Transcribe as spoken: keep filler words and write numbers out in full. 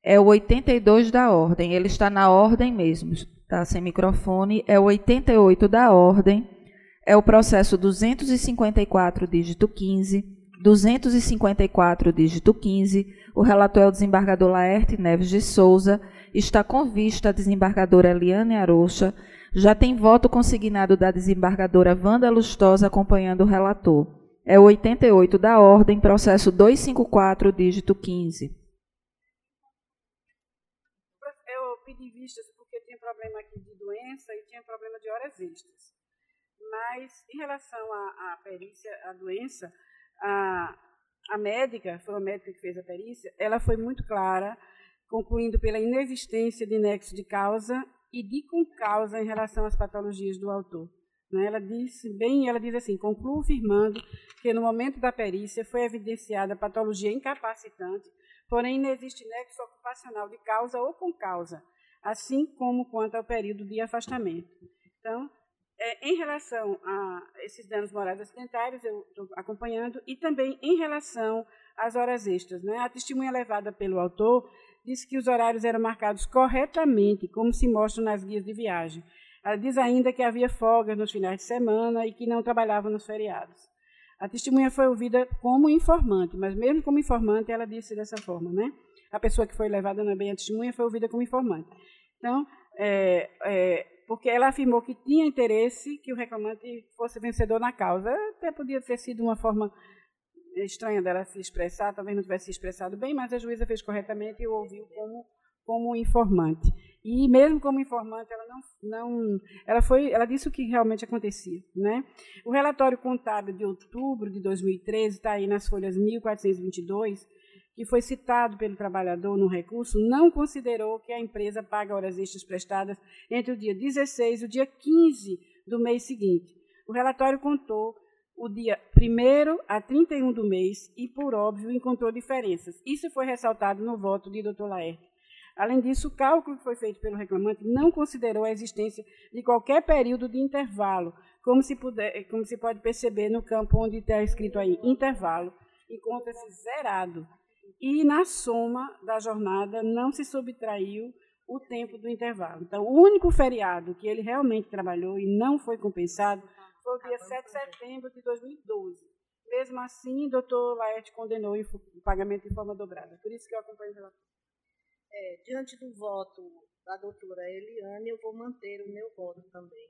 É o oitenta e dois da ordem, ele está na ordem mesmo, está sem microfone, é o oitenta e oito da ordem, é o processo duzentos e cinquenta e quatro, dígito quinze, duzentos e cinquenta e quatro, dígito quinze, o relator é o desembargador Laerte Neves de Souza, está com vista a desembargadora Eliane Arocha, já tem voto consignado da desembargadora Wanda Lustosa acompanhando o relator. É o oitenta e oito da ordem, processo duzentos e cinquenta e quatro, dígito quinze. Eu pedi vistas porque tinha problema aqui de doença e tinha problema de horas extras. Mas, em relação à, à perícia, à doença, a, a médica, foi a médica que fez a perícia, ela foi muito clara, concluindo pela inexistência de nexo de causa e de concausa em relação às patologias do autor. Ela disse bem, ela diz assim, concluo afirmando que no momento da perícia foi evidenciada patologia incapacitante, porém não existe nexo ocupacional de causa ou concausa, assim como quanto ao período de afastamento. Então, é, em relação a esses danos morais acidentários, eu estou acompanhando, e também em relação às horas extras. Né? A testemunha levada pelo autor disse que os horários eram marcados corretamente, como se mostra nas guias de viagem. Ela diz ainda que havia folgas nos finais de semana e que não trabalhava nos feriados. A testemunha foi ouvida como informante, mas mesmo como informante, ela disse dessa forma. Né? A pessoa que foi levada, não é bem a testemunha, foi ouvida como informante. Então, é, é, porque ela afirmou que tinha interesse que o reclamante fosse vencedor na causa. Até podia ter sido uma forma estranha dela se expressar, talvez não tivesse se expressado bem, mas a juíza fez corretamente e o ouviu como, como informante. E mesmo como informante, ela não, não ela foi, ela disse o que realmente acontecia, né? O relatório contábil de outubro de dois mil e treze está aí nas folhas mil quatrocentos e vinte e dois, que foi citado pelo trabalhador no recurso, não considerou que a empresa paga horas extras prestadas entre o dia dezesseis e o dia quinze do mês seguinte. O relatório contou o dia primeiro a trinta e um do mês e, por óbvio, encontrou diferenças. Isso foi ressaltado no voto de doutor Laerte. Além disso, o cálculo que foi feito pelo reclamante não considerou a existência de qualquer período de intervalo, como se, puder, como se pode perceber no campo onde está escrito aí, intervalo, encontra-se zerado. E, na soma da jornada, não se subtraiu o tempo do intervalo. Então, o único feriado que ele realmente trabalhou e não foi compensado foi o dia sete de setembro de dois mil e doze. Mesmo assim, o doutor Laerte condenou o pagamento em forma dobrada. Por isso que eu acompanho o relatório. É, diante do voto da doutora Eliane, eu vou manter o meu voto também.